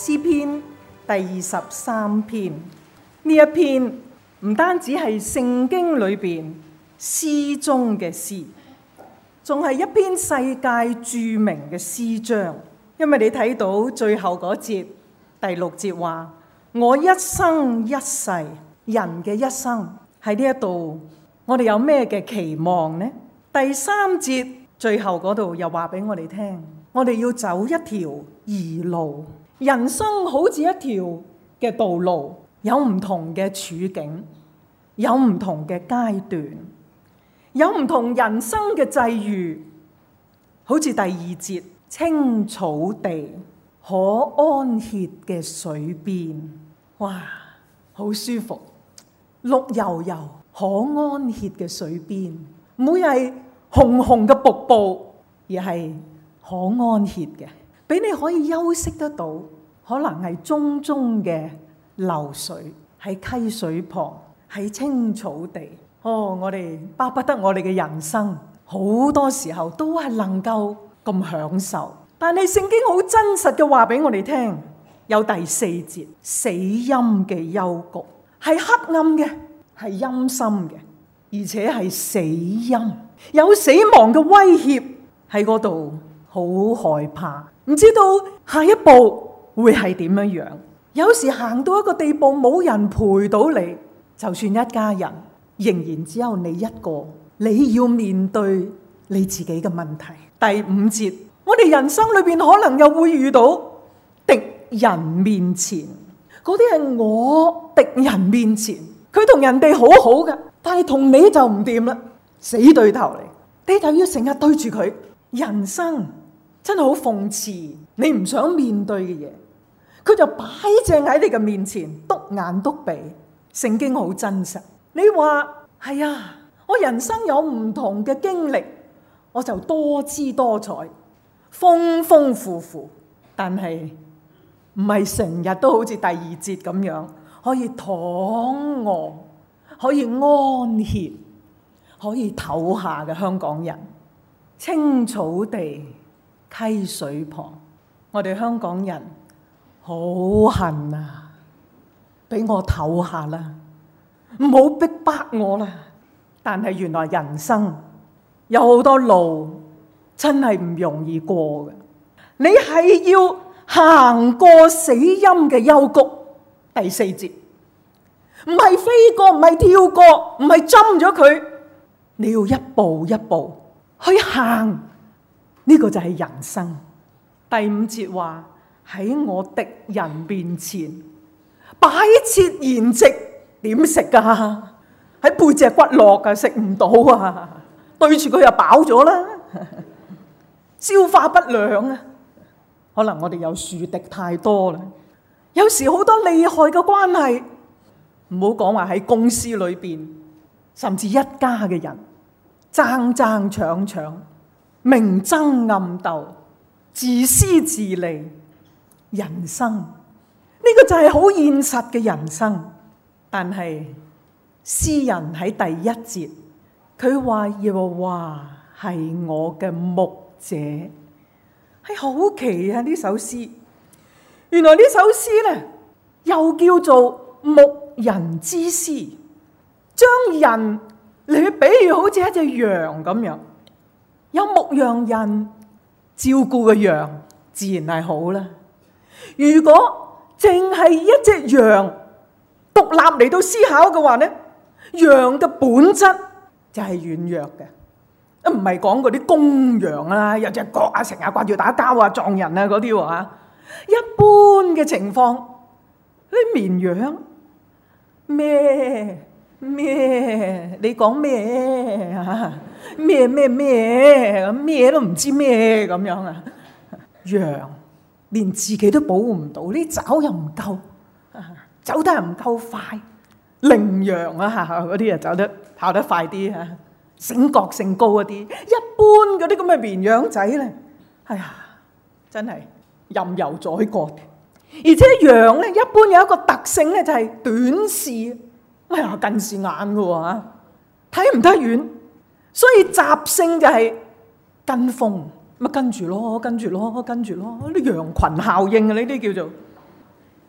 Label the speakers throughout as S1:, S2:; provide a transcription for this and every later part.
S1: 詩篇第23篇。呢一篇唔單止係聖經裏邊詩中嘅詩，仲係一篇世界著名嘅詩章。因為你睇到最後嗰節第6節話：我一生一世，人嘅一生喺呢一度，我哋有咩嘅期望呢？第3節最後嗰度又話俾我哋聽，我哋要走一條義路。人生好似一條嘅道路，有唔同嘅處境，有唔同嘅階段，有唔同人生嘅際遇。好似第2節，青草地，可安歇嘅水邊，哇，好舒服，綠油油可安歇嘅水邊，唔會係紅紅嘅瀑布，而係可安歇嘅，俾你可以休息得到。可能係淙淙嘅流水，喺溪水旁，喺青草地。我哋巴不得我哋嘅人生好多時候都係能夠咁享受。但係聖經好真實嘅話俾我哋聽，有第4節，死蔭嘅幽谷，係黑暗嘅，係陰森嘅，而且係死蔭，有死亡嘅威脅喺嗰度，好害怕，唔知道下一步會係點樣樣。有時行到一個地步，冇人陪到你，就算一家人，仍然只有你一個，你要面對你自己嘅問題。第5節，我哋人生裏邊可能又會遇到敵人面前，嗰啲係我敵人面前，佢同人哋好好嘅，但係同你就唔掂啦，死對頭嚟，你就要成日對住佢。人生真係好諷刺，你唔想面對嘅嘢，佢就擺正喺你嘅面前，篤眼篤鼻。聖經好真實，你話係啊，我人生有唔同嘅經歷，我就多姿多彩，豐豐富富，但係唔係成日都好似第2節咁樣可以躺臥，可以安歇，可以唞下嘅香港人。青草地，溪水旁，我哋香港人好恨啊，俾我唞下啦，唔好逼迫我啦。但係原來人生有好多路真係唔容易過嘅，你係要行過死蔭嘅幽谷。第4節，唔係飛過，唔係跳過，唔係針咗佢，你要一步一步去行，呢個就係人生。第5節話，喺我敵人面前擺設筵席，點食㗎？喺背脊骨落㗎，食唔到啊！對住佢又飽咗啦，消化不良啊！可能我哋有樹敵太多啦。有時好多厲害嘅關係，唔好講話喺公司裏邊，甚至一家嘅人爭爭搶搶，明爭暗鬥，自私自利。人生呢個就係好現實嘅人生。但係詩人喺第1節，佢話耶和華係我嘅牧者，係好奇啊！呢首詩，原來呢首詩呢又叫做牧人之詩，將人嚟去比喻好似一隻羊咁樣，有牧羊人照顧嘅羊，自然係好啦。如果淨係一隻羊獨立嚟到思考嘅話呢，羊嘅本質就係軟弱嘅，唔係講嗰啲公羊啊，有隻角啊，成日掛住打交啊、撞人啊嗰啲喎。一般嘅情況，啲綿羊咩？你講咩啊？咩都唔知咩咁樣啊？羊連自己都保護唔到，啲爪又唔夠，走得又唔夠快。羚羊啊，嗰啲啊走得跑得快啲啊，醒覺性高一啲。一般嗰啲咁嘅綿羊仔咧，哎呀，真係任由宰割。而且羊咧，一般有一個特性咧，就係短視，哎呀，近視眼嘅喎，睇唔得遠，所以習性就係跟風，咪跟住咯，啲羊群效應啊，呢啲叫做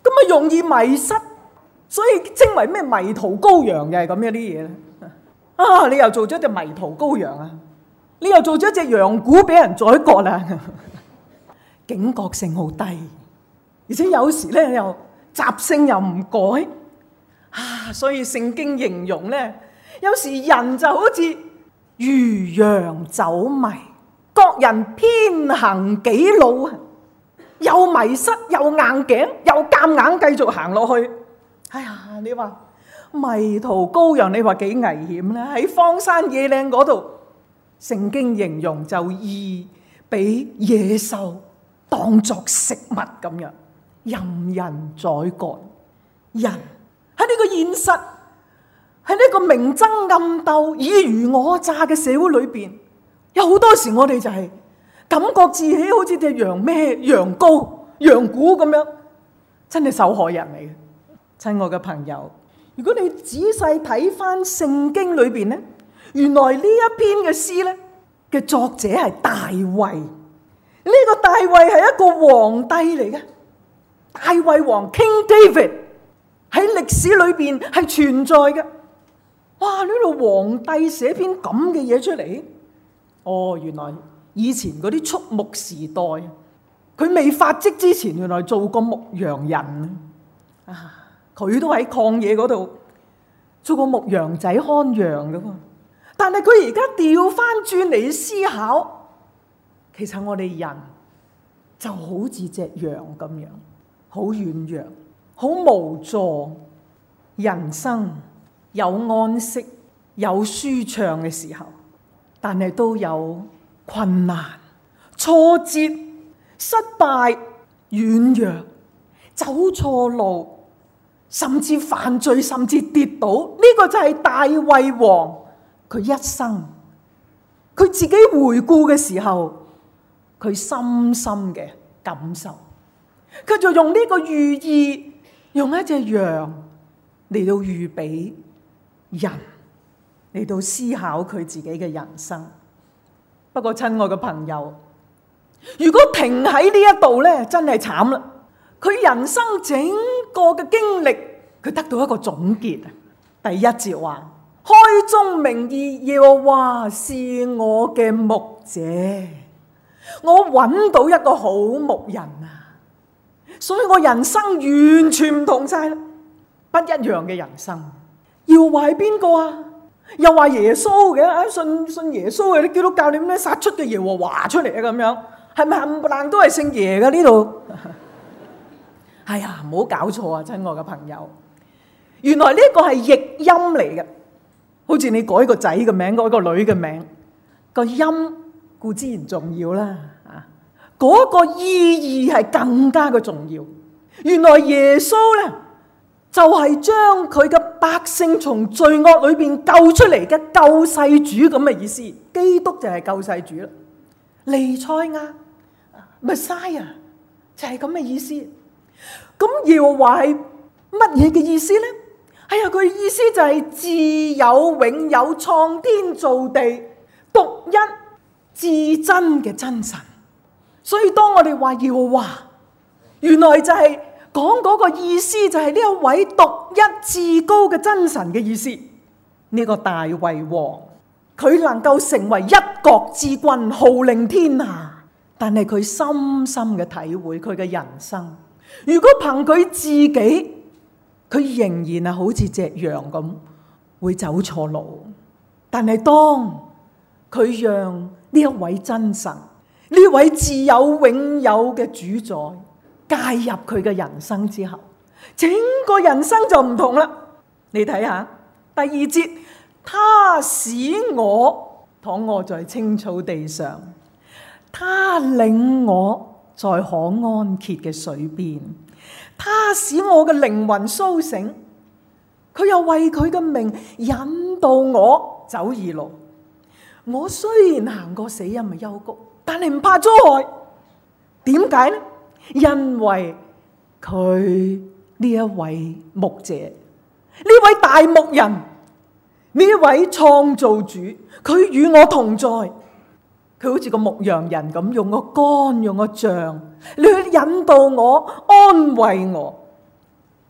S1: 啊容易迷失，所以稱為咩迷途羔羊，又係咁樣啲嘢咧。啊，你又做咗隻迷途羔羊啊，你又做咗隻羊牯俾人宰割啦，警覺性好低，而且有時咧又習性又唔改啊，所以聖經形容咧，有時人就好似如羊走迷，各人偏行己路啊，又迷失又硬頸，又夾硬繼續行落去。哎呀，你話迷途羔羊，你話幾危險咧？喺荒山野嶺嗰度，聖經形容就易俾野獸當作食物咁樣，任人宰割。人喺呢個現實，喺呢個明爭暗鬥、爾虞我詐嘅社會裏邊，有好多時我哋就係感覺自己好似隻羊咩、羊羔、羊牯咁樣，真係受害人嚟嘅。親愛嘅朋友，如果你仔細睇翻聖經裏邊咧，原來呢一篇嘅詩咧嘅作者係大衛。呢個大衛係一個皇帝嚟嘅，大衛王 King David 喺歷史裏邊係存在嘅。哇！呢度皇帝寫篇咁嘅嘢出嚟，哦，原來以前嗰啲畜牧時代，佢未發跡之前，原來做過牧羊人啊！佢都喺曠野嗰度做過牧羊仔看羊噶喎。但係佢而家調翻轉嚟思考，其實我哋人就好似隻羊咁樣，好軟弱，好無助。人生有安息，有舒暢嘅時候，但係都有困難、挫折、失敗、軟弱、走錯路，甚至犯罪，甚至跌倒。呢個就係大衛王佢一生，佢自己回顧嘅時候，佢深深嘅感受。佢就用呢個寓意，用一隻羊嚟到預備人，嚟到思考佢自己嘅人生。不過親愛嘅朋友，如果停喺呢一度咧，真係慘啦！佢人生整個嘅經歷，佢得到一個總結。第一節話：開宗明義，耶和華是我嘅牧者，我揾到一個好牧人啊！所以我人生完全唔同晒啦，不一樣嘅人生。耶和華係邊個啊？又話耶穌嘅，信耶穌嘅啲基督教，你咩殺出嘅耶和華出嚟啊？咁樣係咪冚唪唥都係姓耶嘅呢度？哎呀，唔好搞錯啊！親愛嘅朋友，原來呢個係譯音嚟嘅，好似你改個仔嘅名，改個女嘅名，個音固之然重要啦，嗰個意義係更加嘅重要。原來耶穌咧就係將佢嘅百姓從罪惡裏邊救出嚟嘅救世主咁嘅意思。基督就係救世主啦，彌賽亞、Messiah就係咁嘅意思。咁耶和華係乜嘢嘅意思咧？哎呀，佢意思就係自有永有、創天造地、獨一至真嘅真神。所以當我哋話耶和華，原來就係講嗰個意思，就係呢一位獨一至高嘅真神嘅意思。呢個大衛王，佢能夠成為一國之君，號令天下，但係佢深深嘅體會佢嘅人生。如果憑佢自己，佢仍然係好似隻羊咁，會走錯路。但係當佢讓呢一位真神，呢位自有永有嘅主宰介入佢嘅人生之後，整個人生就唔同啦。你睇下第二節，他使我躺臥在青草地上，他領我在可安歇嘅水邊，他使我嘅靈魂甦醒，佢又為佢嘅名引導我走義路。我雖然行過死蔭嘅幽谷，但係唔怕遭害。點解呢？因為佢呢一位牧者，呢位大牧人，呢一位創造主，佢與我同在。佢好似個牧羊人咁，用個竿，用個杖，你去引導我，安慰我。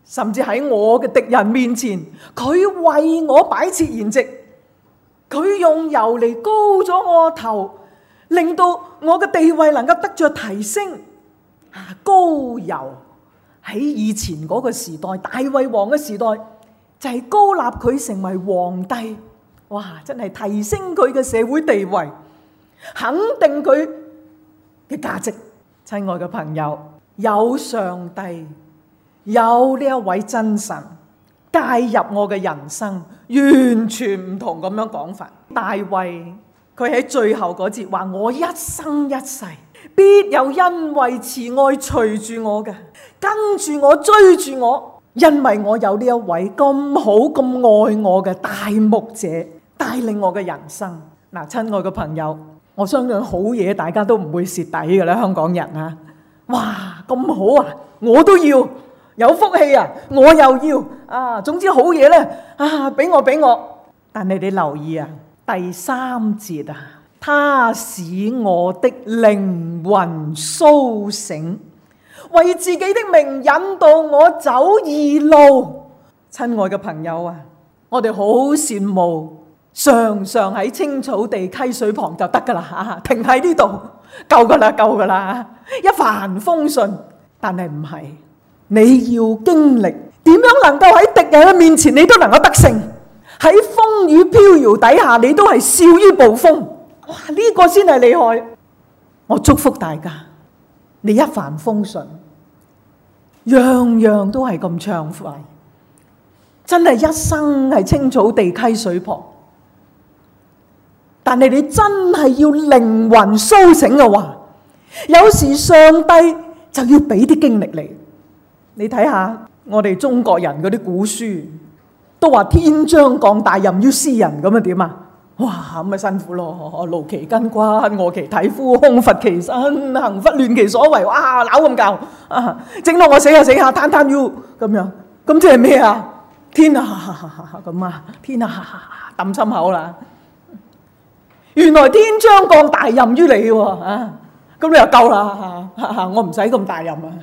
S1: 甚至喺我嘅敵人面前，佢為我擺設筵席，佢用油嚟膏咗我頭，令到我嘅地位能夠得着提升。膏油喺以前嗰個時代，大衛王嘅時代，就係膏立佢成為皇帝。哇！真係提升佢嘅社會地位，肯定佢嘅價值。親愛嘅朋友，有上帝，有呢一位真神介入我嘅人生，完全唔同咁樣講法。大衛佢喺最後嗰節話：我一生一世必有恩惠慈愛隨住我嘅，跟住我，追住我，因為我有呢一位咁好咁愛我嘅大牧者帶領我嘅人生。嗱，親愛嘅朋友，我相信好嘢大家都唔會蝕底嘅啦，香港人啊！哇，咁好啊，我都要。有福氣啊，我又要啊！總之好嘢咧啊，俾我。但係你留意啊，第3節啊，他使我的靈魂甦醒，為自己的名引導我走義路。親愛嘅朋友啊，我哋好羨慕，常常喺青草地溪水旁就得噶啦，停喺呢度夠噶啦，一帆風順。但係唔係。你要經歷點樣能夠喺敵人嘅面前你都能夠得勝，喺風雨飄搖底下你都係笑於暴風。哇！呢個先係厲害。我祝福大家，你一帆風順，樣樣都係咁暢快，真係一生係青草地溪水旁。但係你真係要靈魂甦醒嘅話，有時上帝就要俾啲經歷你。你睇下我哋中國人嗰啲古書，都話天將降大任於斯人，咁啊點啊？哇，咁咪辛苦咯！勞其筋骨，餓其體膚，空乏其身，行拂亂其所為。哇，扭咁教啊，整到我死下攤要咁樣。咁即係咩啊？天啊咁啊，天啊揼心口啦！原來天將降大任於你喎啊！咁你又夠啦，我唔使咁大任啊！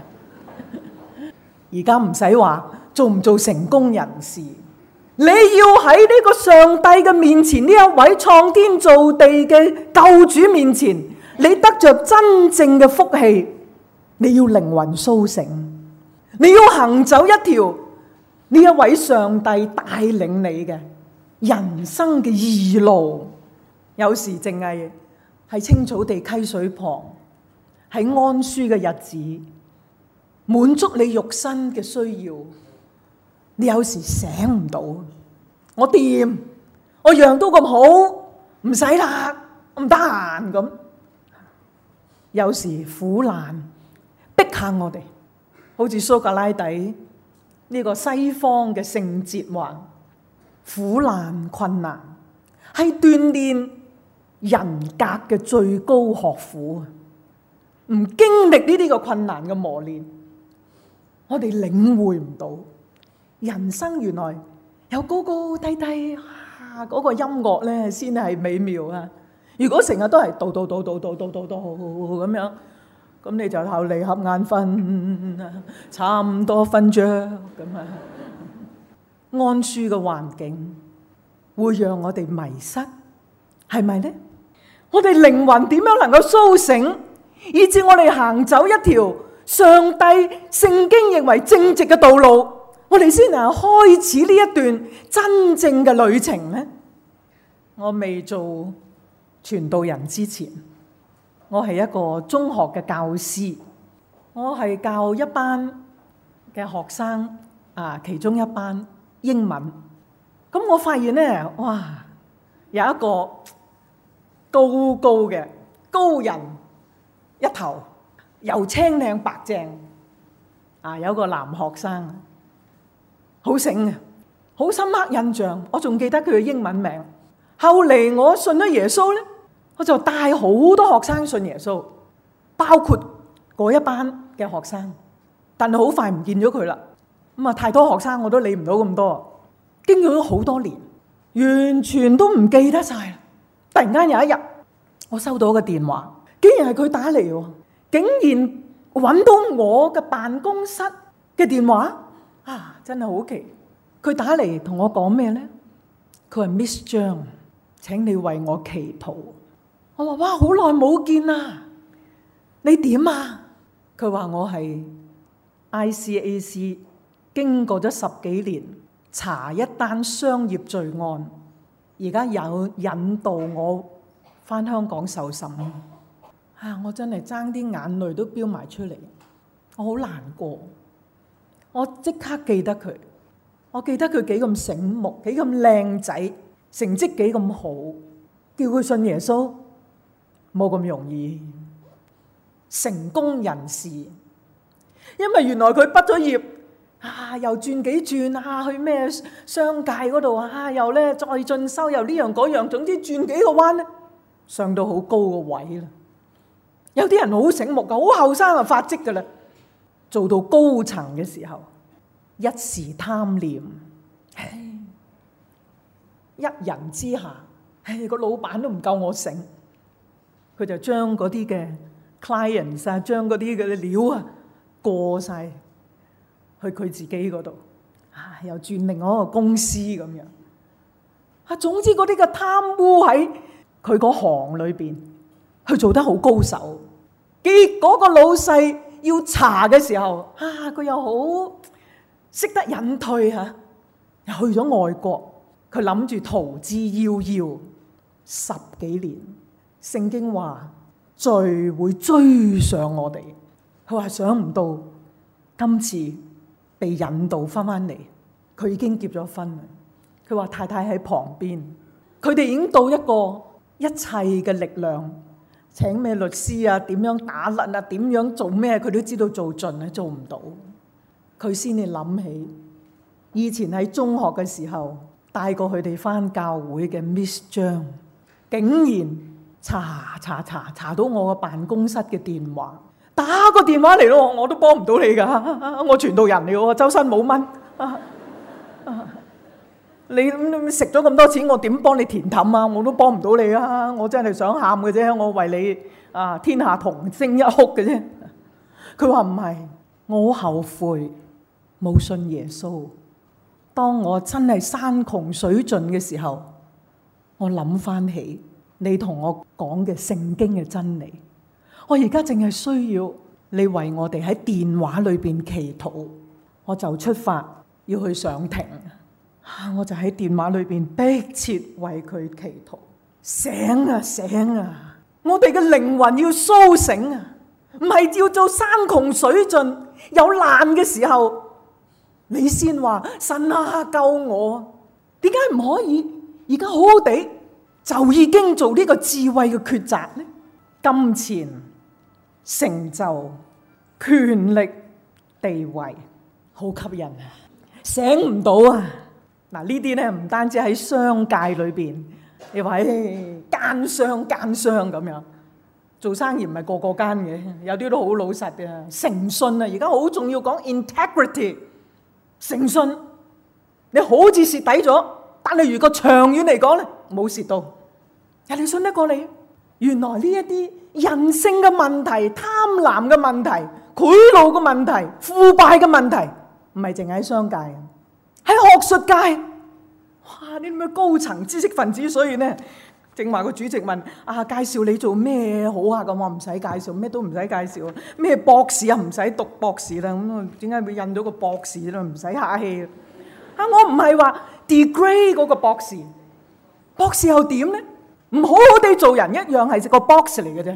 S1: 而家唔使話做唔做成功人士，你要喺呢個上帝嘅面前，呢一位創天造地嘅救主面前，你得着真正嘅福氣。你要靈魂甦醒，你要行走一條呢一位上帝帶領你嘅人生嘅義路。有時淨係喺青草地溪水旁，喺安舒嘅日子，滿足你肉身嘅需要，你有時醒唔到，我掂，我樣都咁好，唔使啦，唔得閒咁。有時苦難逼下我哋，好似蘇格拉底呢個西方嘅聖哲話，苦難困難係鍛煉人格嘅最高學府。唔經歷呢啲個困難嘅磨練，我哋領會唔到人生原來有高高低低，嗰個音樂咧先係美妙啊！如果成日都係度咁樣，咁你就後嚟瞌眼瞓，差唔多瞓着咁啊！安舒嘅環境會讓我哋迷失，係咪呢？我哋靈魂點樣能夠甦醒，以致我哋行走一條上帝聖經認為正直嘅道路，我哋先能開始呢一段真正嘅旅程呢？我未做傳道人之前，我係一個中學嘅教師，我係教一班嘅學生其中一班英文。咁我發現呢，哇，有一個高高嘅高人一頭，又青靚白淨有個男學生，好醒嘅，好深刻印象。我仲記得佢嘅英文名。後嚟我信咗耶穌呢，我就帶好多學生信耶穌，包括嗰一班嘅學生。但係好快唔見咗佢啦。太多學生我都理唔到咁多，經過咗好多年，完全都唔記得晒。突然間有一日，我收到一個電話，竟然係佢打嚟喎，竟然揾到我嘅辦公室嘅電話。 真係好奇。佢打嚟同我講咩咧？佢話 Miss 張，請你為我祈禱。我話哇，好耐冇見啦，你點啊？佢話我係 ICAC 經過咗10幾年查一單商業罪案，而家有引導我返香港受審。我真係爭啲眼淚都飆埋出嚟，我好難過。我即刻記得佢，我記得佢幾咁醒目，幾咁靚仔，成績幾咁好，叫佢信耶穌冇咁容易。成功人士，因為原來佢畢咗業又轉幾轉去咩商界嗰度又咧再進修，又呢樣嗰樣，總之轉幾個彎咧，上到好高個位啦。有啲人好醒目噶，好後生就發跡噶啦，做到高層嘅時候，一時貪念，一人之下，個老闆都唔夠我醒，佢就將嗰啲嘅 clients 將嗰啲嘅料過晒去佢自己嗰度，又轉另外一個公司咁樣。總之嗰啲嘅貪污喺佢嗰行裏邊，佢做得好高手。結果個老細要查嘅時候，佢又好識得隱退又去咗外國，佢諗住逃之夭夭10幾年。聖經話罪會追上我哋，佢話想唔到今次被引導翻嚟，佢已經結咗婚啦。佢話太太喺旁邊，佢哋已經到一個一切嘅力量，請咩律師點樣打甩點樣做咩，佢都知道做盡做唔到。佢先至諗起以前喺中學嘅時候帶過佢哋翻教會嘅 Miss 張，竟然查到我個辦公室嘅電話，打個電話嚟咯，我都幫唔到你噶，我傳道人嚟喎，周身冇蚊。你食咗咁多錢，我點幫你填氹啊？我都幫唔到你啊！我真係想喊嘅啫，我為你天下同聲一哭嘅啫。佢話唔係，我好後悔冇信耶穌。當我真係山窮水盡嘅時候，我諗翻起你同我講嘅聖經嘅真理，我而家淨係需要你為我哋喺電話裏邊祈禱，我就出發要去上庭。我就喺電話裏邊迫切為佢祈禱。醒啊！我哋嘅靈魂要蘇醒啊！唔係要做山窮水盡有難嘅時候，你先話神救我。點解唔可以而家好好地就已經做呢個智慧嘅抉擇呢？金錢、成就、權力、地位，好吸引啊！醒唔到啊！呢啲咧唔單止喺商界裏邊，你話奸商咁樣做生意，唔係個個奸嘅，有啲都好老實嘅。誠信而家好重要，講 integrity， 誠信。你好似蝕底咗，但係如果長遠嚟講咧，冇蝕到。人哋信得過你。原來呢一啲人性嘅問題、貪婪嘅問題、賄賂嘅問題、腐敗嘅問題，唔係淨喺商界。喺學術界，哇！啲咁嘅高層知識分子，所以咧，正話個主席問介紹你做咩好啊？咁我唔使介紹，咩都唔使介紹，咩博士唔使讀博士啦。咁點解會印到個博士咧？唔使客氣。我唔係話 degree 嗰個博士，博士又點咧？唔好好地做人一樣係個 box 嚟嘅啫。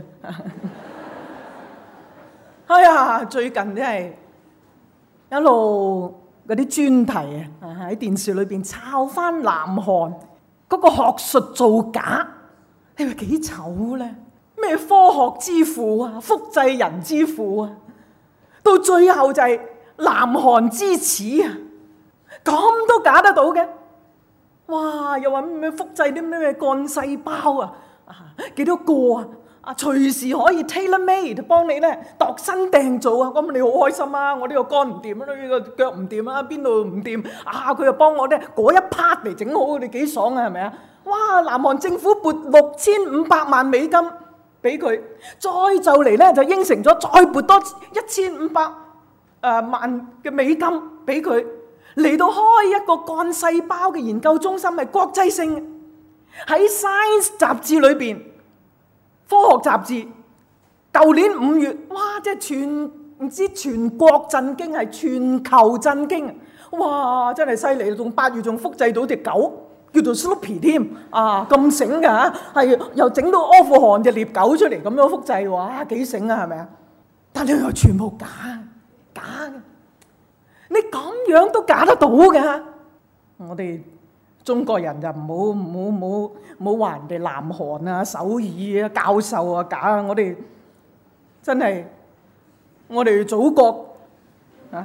S1: 哎呀，最近真係一路嗰啲專題喺電視裏邊抄翻南韓嗰個學術造假，你話幾醜咧？咩科學之父複製人之父到最後就係南韓之恥咁都假得到嘅？哇！又話咩複製啲咩幹細胞幾多個隨時可以 tailor made 幫你咧度身訂造咁你好開心啊！我呢個肝唔掂呢個腳唔掂邊度唔掂佢又幫我咧嗰一 part 嚟整好，你幾爽係咪啊？哇！南韓政府撥6500萬美金俾佢，再就嚟咧就應承咗再撥多1500萬嘅美金俾佢。 嚟到開一個幹細胞嘅研究中心，係國際性嘅。喺 Science 雜誌裏邊，科學雜誌，舊年5月，哇！即係全國震驚，係全球震驚。哇！真係犀利，仲8月仲複製到隻狗叫做 Snoopy 添啊！咁醒㗎嚇，係又整到阿富汗隻獵狗出嚟咁樣複製，哇！幾醒啊，係咪啊？但係又全部假嘅，你咁樣都假得到嘅？我哋中國人就唔好話人哋南韓啊、首爾啊、教授啊假啊！我哋真係我哋祖國啊！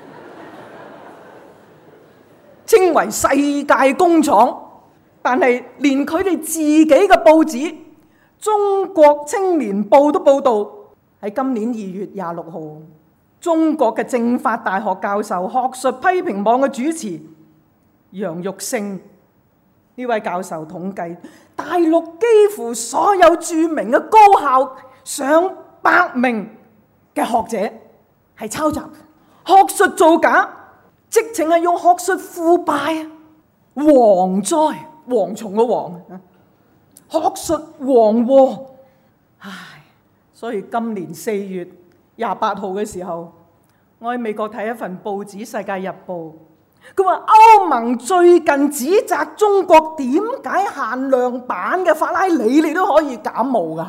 S1: 稱為世界工廠，但係連佢哋自己嘅報紙《中國青年報》都報道，喺今年2月26號，中國嘅政法大學教授、學術批評網嘅主持楊玉勝呢位教授統計，大陸幾乎所有著名嘅高校上百名嘅學者係抄襲，學術造假。直情係用學術腐敗啊，蝗災，蝗蟲嘅蝗，學術蝗禍。唉，所以今年4月28號嘅時候，我喺美國睇一份報紙《世界日報》，佢話歐盟最近指責中國點解限量版嘅法拉利你都可以感冒㗎？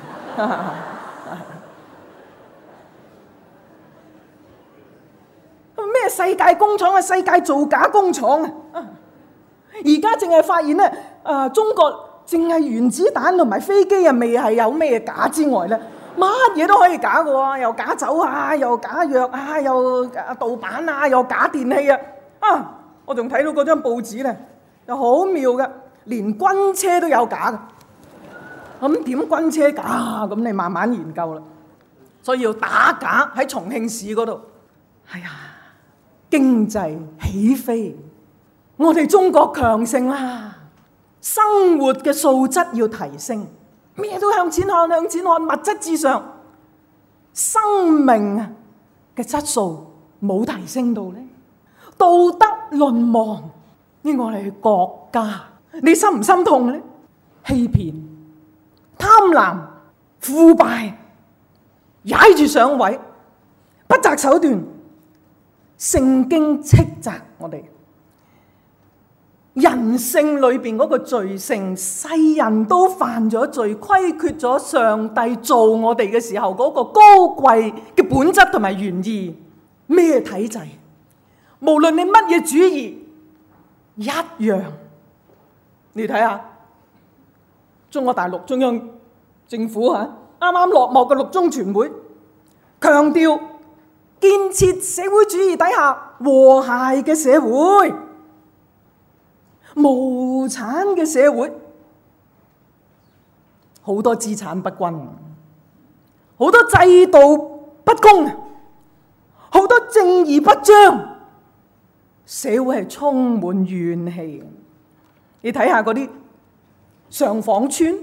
S1: 咩世界工廠啊，世界造假工廠啊！而家淨係發現咧，中國淨係原子彈同埋飛機啊，未係有咩假之外咧，乜嘢都可以假嘅喎，又假酒啊，又假藥啊，又盜版啊，又假電器啊！我仲睇到嗰張報紙咧，又好妙嘅，連軍車都有假嘅。咁點軍車假？咁你慢慢研究啦。所以要打假喺重慶市嗰度。哎呀！經濟起飛，我哋中國強盛啦，生活嘅素質要提升，咩都向前看，向前看，物質至上，生命嘅質素冇提升到呢，道德淪亡，呢個係國家，你心唔心痛呢？欺騙、貪婪、腐敗，踩住上位，不擇手段。聖經斥責我哋人性裏邊嗰個罪性，世人都犯咗罪，虧缺咗上帝做我哋嘅時候嗰個高貴嘅本質同埋原意。咩體制，無論你乜嘢主義，一樣。你睇下中國大陸中央政府啱啱落幕嘅六中全會，強調建設社會主義底下和諧嘅社會，無產嘅社會，好多資產不均，好多制度不公，好多正義不彰，社會係充滿怨氣。你睇下嗰啲上訪村，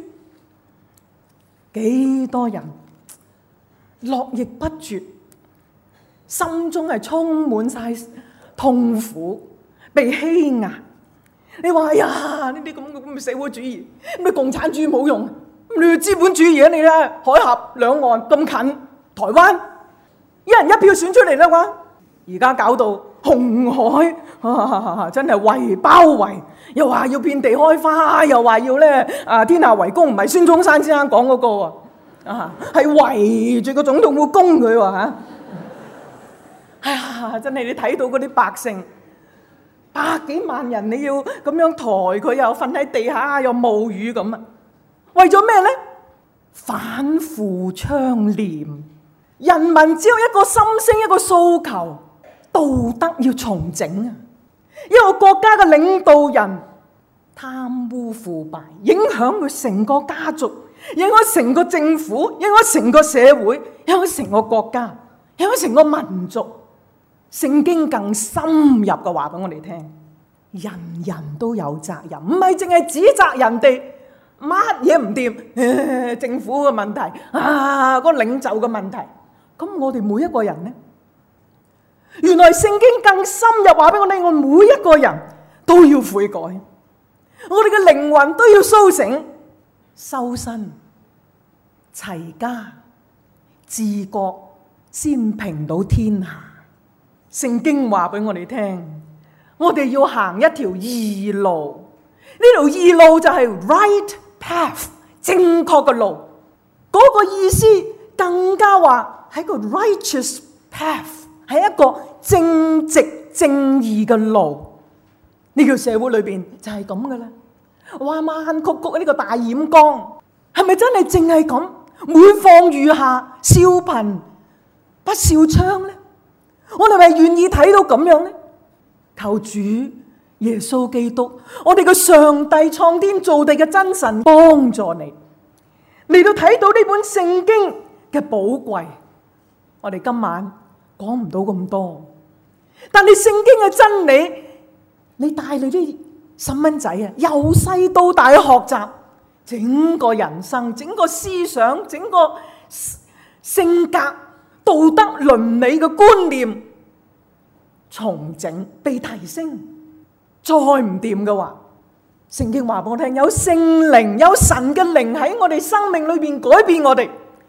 S1: 幾多人絡繹不絕，心中係充滿晒痛苦，被欺壓。你話哎呀，呢啲咁嘅社會主義，咩共產主義冇用，你要資本主義啊！你咧海峽兩岸咁近，台灣一人一票選出嚟啦嘛，而家搞到紅海真係圍包圍，又話要遍地開花，又話要咧天下為公，唔係孫中山先生講嗰個係圍住個總統府攻佢喎嚇。哎呀，真係你睇到嗰啲百姓100幾萬人，你要咁樣抬佢，又瞓喺地下，又冒雨咁啊！為咗咩呢？反腐倡廉，人民只有一個心聲，一個訴求，道德要重整啊！一個國家嘅領導人貪污腐敗，影響佢成個家族，影響成個政府，影響成個社會，影響成個國家，影響成個民族。聖經更深入嘅話俾我哋聽，人人都有責任，唔係淨係指責人哋乜嘢唔掂，政府嘅問題嗰個領袖嘅問題。咁我哋每一個人呢， 原來聖經更深入話俾我哋，我每一個人都要悔改，我哋嘅靈魂都要甦醒，修身齊家治國，先平到天下。聖經話俾我哋聽，我哋要行一條義路，呢條義路就係 right path， 正確嘅路。嗰個意思更加話係個 righteous path， 係一個正直正義嘅路。呢個社會裏邊就係咁噶啦，彎彎曲曲呢個大染缸，係咪真係淨係咁？每況愈下，笑貧不笑娼呢？我哋咪願意睇到咁樣呢？求主耶穌基督，我哋嘅上帝創天造地嘅真神幫助你嚟到睇到呢本聖經嘅寶貴。我哋今晚講唔到咁多，但係聖經嘅真理，你帶你啲細蚊仔啊，由細到大學習整個人生、整個思想、整個性格、道德倫理嘅觀念重整被提升。再唔掂嘅話，聖經話俾我聽，有聖靈、有神嘅靈喺我哋生命裏邊改變我哋。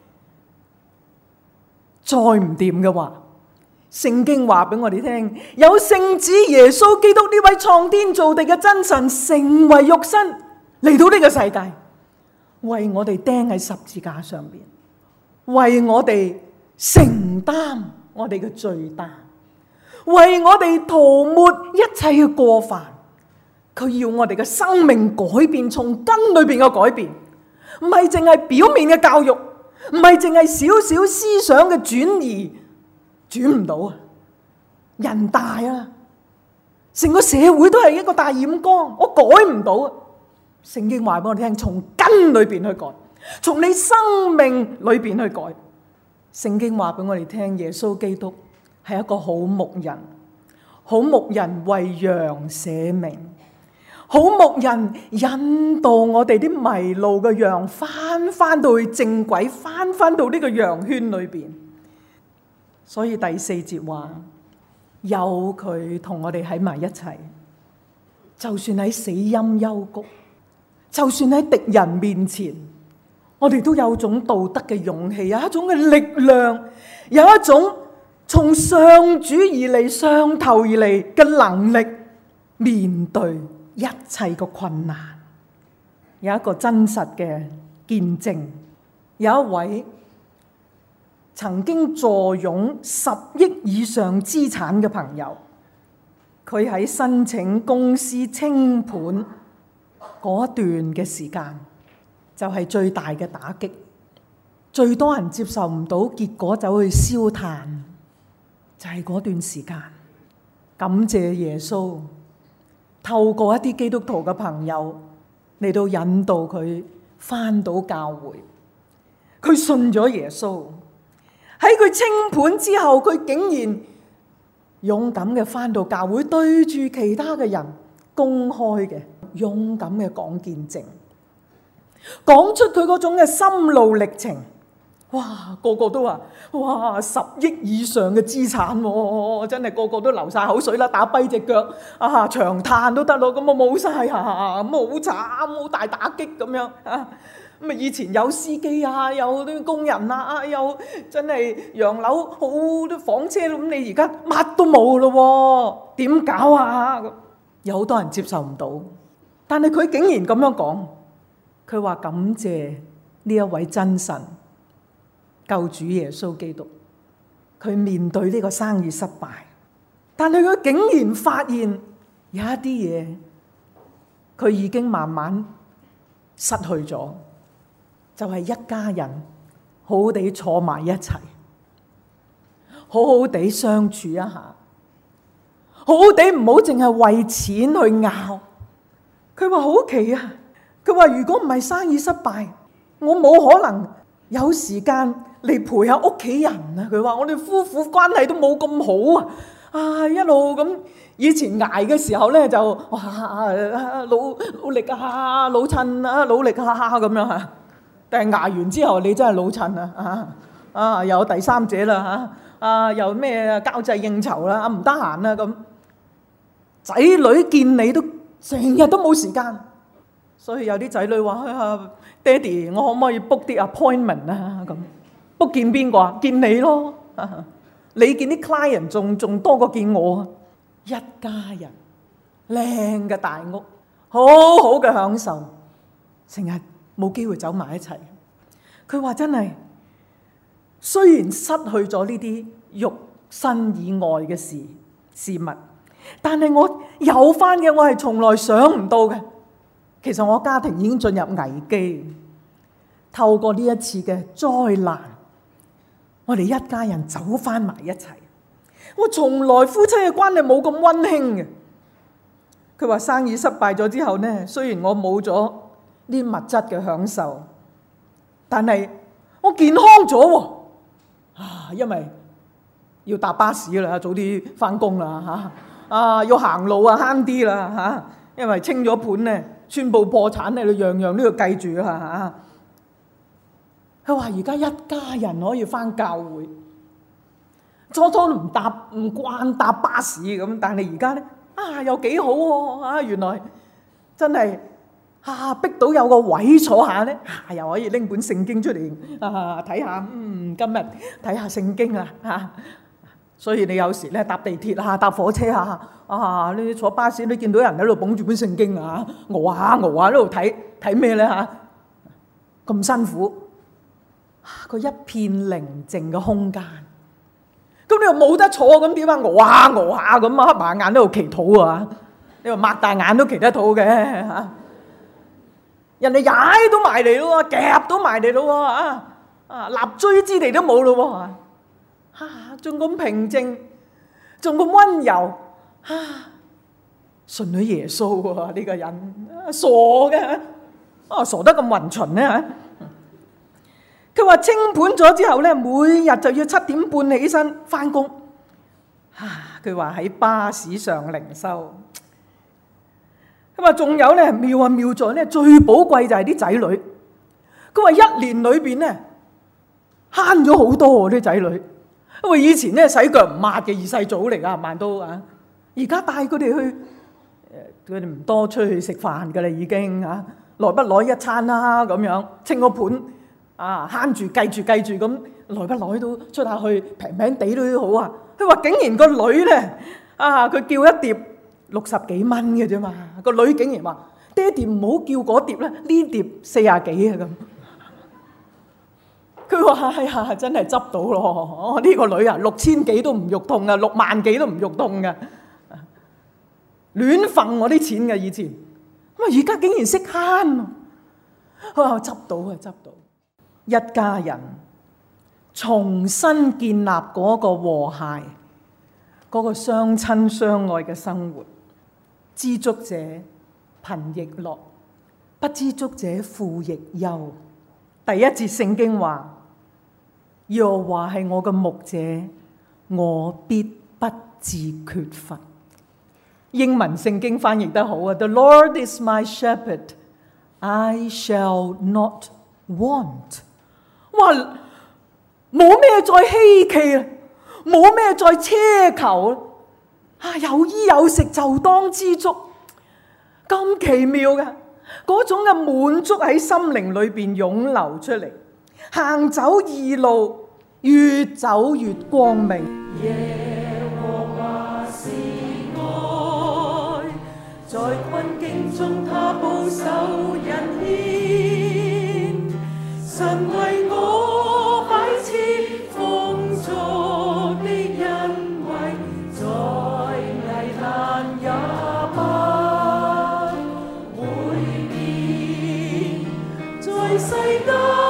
S1: 再唔掂嘅話，聖經話俾我哋聽，有聖子耶穌基督呢位創天造地嘅真神成為肉身嚟到呢個世界，為我哋釘喺十字架上邊，為我哋承擔我哋嘅罪擔，為我哋塗抹一切嘅過犯。佢要我哋嘅生命改變，從根裏邊嘅改變，唔係淨係表面嘅教育，唔係淨係少少思想嘅轉移，轉唔到啊！人大啊，成個社會都係一個大染缸，我改唔到啊！聖經話俾我哋聽，從根裏邊去改，從你生命裏邊去改。聖經話俾我哋聽，耶穌基督係一個好牧人，好牧人為羊捨命，好牧人引導我哋啲迷路嘅羊翻到去正軌，翻到呢個羊圈裏邊。所以第四節話，有佢同我哋喺埋一齊，就算喺死蔭幽谷，就算喺敵人面前，我哋都有種道德嘅勇氣，有一種嘅力量，有一種從上主而嚟、上頭而嚟嘅能力，面對一切嘅困難。有一個真實嘅見證，有一位曾經坐擁10億以上資產嘅朋友，佢喺申請公司清盤嗰段嘅時間，就係最大嘅打擊，最多人接受唔到，結果走去燒炭，就係嗰段時間。感謝耶穌，透過一啲基督徒嘅朋友嚟到引導佢返到教會，佢信咗耶穌。喺佢清盤之後，佢竟然勇敢嘅返到教會，對住其他嘅人公開嘅勇敢嘅講見證，講出佢嗰種嘅心路歷程。哇！個個都話：哇！10億以上嘅資產喎，真係個個都流晒口水啦，打跛隻腳啊，長嘆都得咯。咁我冇晒啊，咁好慘，好大打擊咁樣啊！咁啊，以前有司機啊，有啲工人啊，有真係洋樓好多房車，咁你而家乜都冇咯，點搞啊？有好多人接受唔到，但係佢竟然咁樣講，佢話感謝呢一位真神救主耶穌基督。佢面對呢個生意失敗，但係佢竟然發現有一啲嘢佢已經慢慢失去咗，就係一家人好好地坐埋一齊，好好地相處一下，好好地唔好淨係為錢去拗。佢話好奇啊，佢話如果唔係生意失敗，我冇可能有時間嚟陪下屋企人啊。佢話我哋夫婦關係都冇咁好啊，啊一路咁以前捱嘅時候咧就哇努力啊，老襯啊，努力啊咁樣嚇。但係捱完之後，你真係老襯啊！有第三者啦嚇又咩交際應酬啦，唔得閒啦咁。仔女見你都成日都冇時間，所以有啲仔女話：爹哋，我可唔可以 book 啲 appointment 啊？咁 book 見邊個啊？見你咯，你見啲 client 仲多過見我啊！一家人靚嘅大屋，好好嘅享受，成日冇機會走埋一齊。佢話真係，雖然失去咗呢啲肉身以外嘅事物，但係我有翻嘅，我係從來想唔到嘅。其實我家庭已經進入危機，透過呢一次嘅災難，我哋一家人走翻埋一齊。我從來夫妻嘅關係冇咁溫馨嘅。佢話生意失敗咗之後呢，雖然我冇咗呢物質嘅享受，但係我健康咗喎。因為要搭巴士啦，早啲翻工啦嚇。要行路慳啲啦嚇，因為清咗盤呢，宣布破產咧，你樣樣都要計住啦嚇。佢話而家一家人可以翻教會，初初唔慣搭巴士咁，但係而家咧又幾好喎，原來真係逼到有個位坐下咧，又可以拎本聖經出嚟睇下，今日睇下聖經啦。所以你有時咧搭地鐵搭火車你坐巴士，你見到人喺度捧住本聖經熬下喺度睇咩咧咁辛苦。個一片寧靜嘅空間，咁你又冇得坐，咁點熬下咁黑埋眼喺度祈禱你話擘大眼都祈得到嘅人哋踩都埋嚟咯，夾都埋嚟咯立錐之地都冇咯仲咁平靜，仲咁溫柔信咗耶穌呢個人傻嘅傻得咁勻循咧佢話清盤咗之後咧，每日就要7點半起身翻工。佢話喺巴士上靈修。佢話仲有咧，妙在咧，最寶貴就係啲仔女。佢話1年裏邊咧慳咗好多啲仔女，因為以前咧洗腳唔抹嘅二世祖嚟噶，萬都而家帶佢哋去，佢哋唔多出去食飯噶啦，已經耐不耐一餐啦咁樣，清個盤。慳住計住咁，耐不耐都出下去，平地都好佢話竟然個女咧，佢叫一碟60幾蚊嘅啫嘛。個女竟然話：爹哋唔好叫嗰碟啦，呢碟40幾咁。佢話真係執到咯！呢個女6000幾都唔肉痛6萬幾都唔肉痛嘅，亂揈我啲錢嘅以前。咁而家竟然識慳，執到。一家人重新建立嗰個和諧，嗰個相親相愛嘅生活。知足者貧亦樂，不知足者富亦憂。第一節聖經話：耶和華係我嘅牧者，我必不致缺乏。英文聖經翻譯得好The Lord is my shepherd, I shall not want。哇！冇咩再稀奇啦，冇咩再奢求有衣有食就當知足，咁奇妙嘅嗰種嘅滿足喺心靈裏邊湧流出嚟，行走義路，越走越光明。耶和華是愛，在困境中他保守人牽，神為我擺設豐足的恩惠，在危難也不會變，在世間